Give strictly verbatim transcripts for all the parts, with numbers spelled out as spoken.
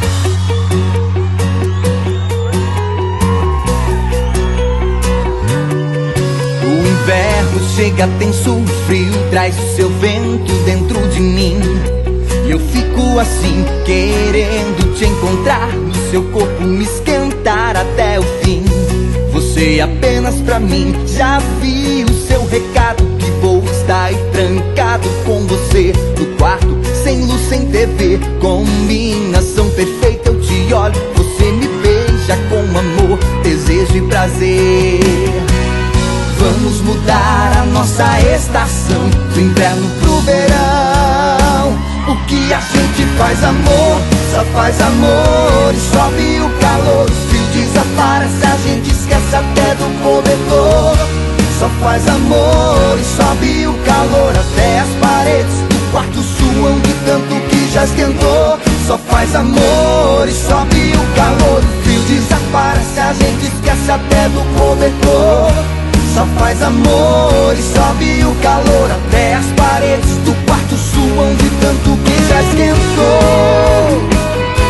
O inverno chega tenso, o frio traz o seu vento dentro de mim. E eu fico assim, querendo te encontrar no seu corpo, me esquentar até o fim. Você apenas pra mim, já vi o seu recado, que vou estar aí trancado com você no quarto, sem luz, sem T V, combinação perfeita. Eu te olho, você me beija com amor, desejo e prazer. Vamos mudar a nossa estação, do inverno pro verão. O que a gente faz, amor, só faz amor. E sobe o calor, o frio desaparece, a gente esquece até do cobertor. Só faz amor e sobe o calor, até as paredes do quarto suam de tanto que já esquentou. Só faz amor e sobe o calor, o frio desaparece, a gente esquece até do cobertor. Só faz amor e sobe o calor, até as paredes do quarto suam de tanto que já esquentou.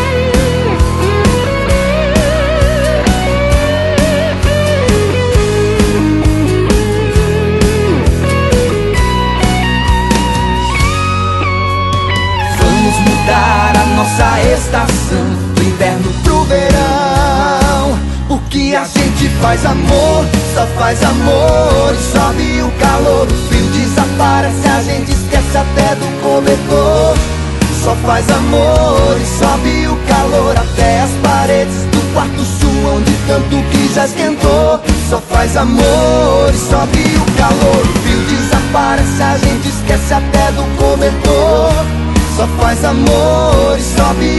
Vamos mudar a nossa estação, do inverno pro verão. O que a gente faz, amor, só faz amor. E sobe o calor, o frio desaparece, a gente esquece até do cobertor. Só faz amor e sobe o calor, até as paredes do quarto suam de tanto que já esquentou. Só faz amor e sobe o calor, o frio desaparece, a gente esquece até do cobertor. Só faz amor e sobe